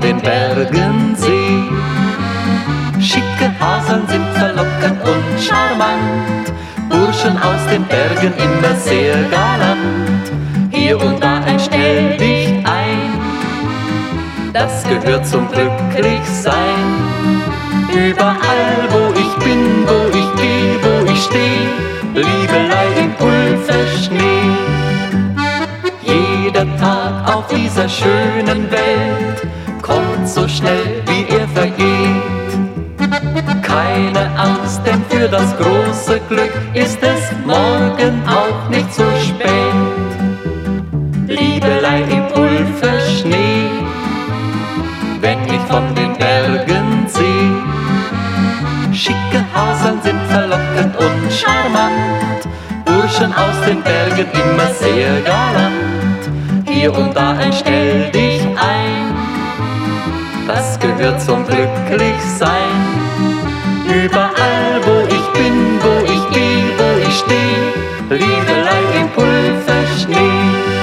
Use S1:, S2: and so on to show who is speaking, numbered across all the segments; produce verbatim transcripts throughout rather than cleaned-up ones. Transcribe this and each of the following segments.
S1: den Bergen seh. Schicke Haseln sind verlockend und charmant, Burschen aus den Bergen immer sehr galant. Hier und da ein Stell dich ein, das gehört zum Glücklichsein. Überall wo ich bin, wo ich geh, wo ich steh, Liebelei im Pulverschnee. Jeder Tag auf dieser schönen Welt kommt so schnell, wie er vergeht. Keine Angst, denn für das große Glück ist es morgen auch nicht so spät. Liebelei im Pulverschnee, wenn ich von den Bergen seh. Schicke Haseln sind verlockend und charmant, Burschen aus den Bergen immer sehr galant. Hier und da ein Stell dich ein, das gehört zum Glücklichsein. Überall wo ich bin, wo ich geh, wo ich steh, Liebelei im Pulverschnee.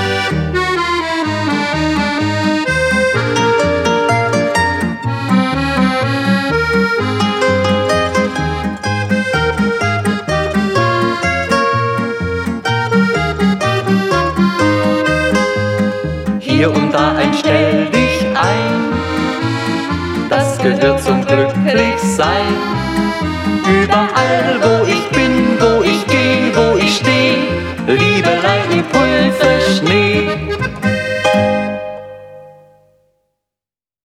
S1: Hier und da ein Stell dich ein, das gehört zum Glücklichsein. Überall wo ich bin, wo ich geh, wo ich steh, Liebelei im Pulverschnee.